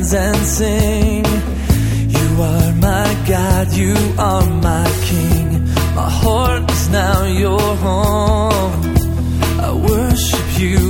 hands and sing. You are my God, you are my King. My heart is now your home. I worship you